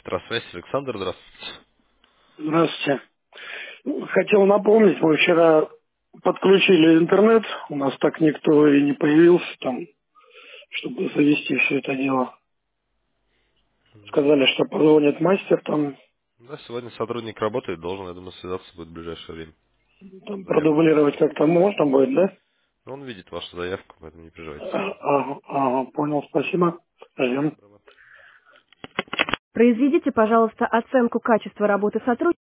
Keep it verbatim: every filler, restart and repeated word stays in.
Петросвязь, Александр, здравствуйте. Здравствуйте. Хотел напомнить, мы вчера подключили интернет, у нас так никто и не появился там, чтобы завести все это дело. Сказали, что позвонит мастер, там, Да, сегодня сотрудник работает, должен, я думаю, связаться будет в ближайшее время. там Заявку продублировать написать. как-то можно будет, да? Но он видит вашу заявку, поэтому не переживайте. А- Ага, ага, понял, спасибо. Ждем. Доброго. Произведите, пожалуйста, оценку качества работы сотрудника.